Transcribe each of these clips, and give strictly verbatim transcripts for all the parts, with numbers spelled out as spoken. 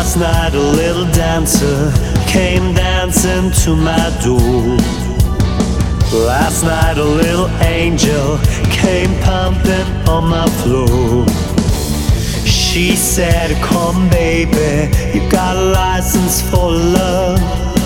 Last night a little dancer came dancing to my door. Last night a little angel came pumping on my floor. She said, come baby, you got a license for love,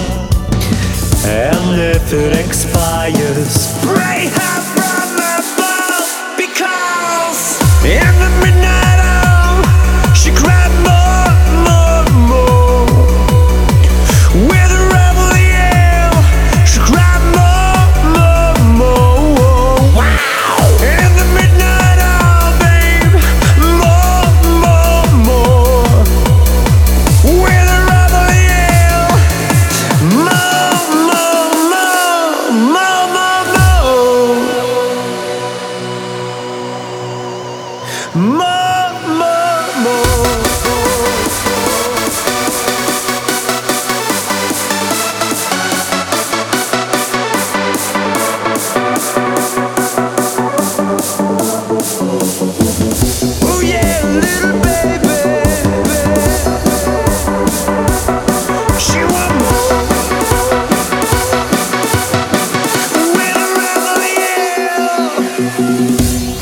and if it expires, pray her from above. Because in the midnight hour she cried more, more, more. With a rebel yell, she cried more, more, more. Wow! In the midnight hour, babe, more, more, more. With a rebel yell, more, more, more, more, more, more. Oh yeah, little baby, she want more. With a rebel yell.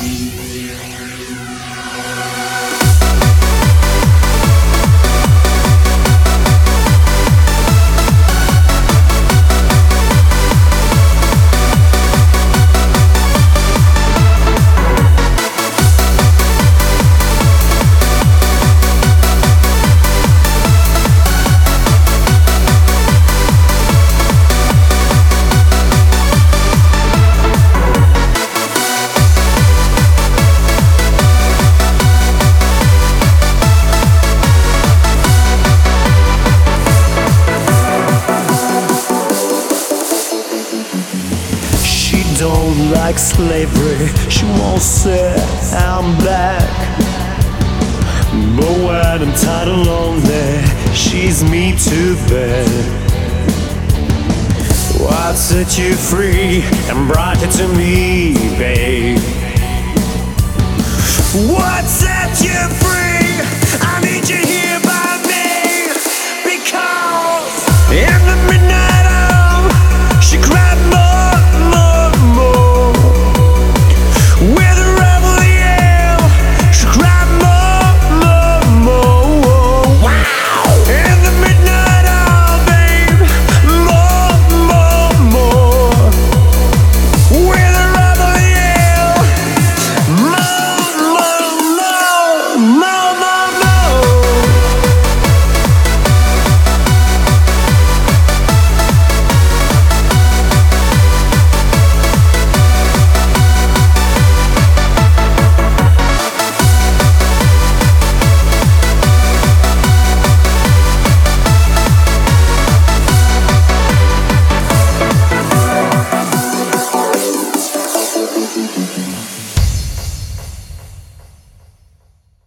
Don't like slavery, she won't say I'm black. But when I'm tired and lonely, she's me to bed. What set you free and brought it to me, babe? What set you free?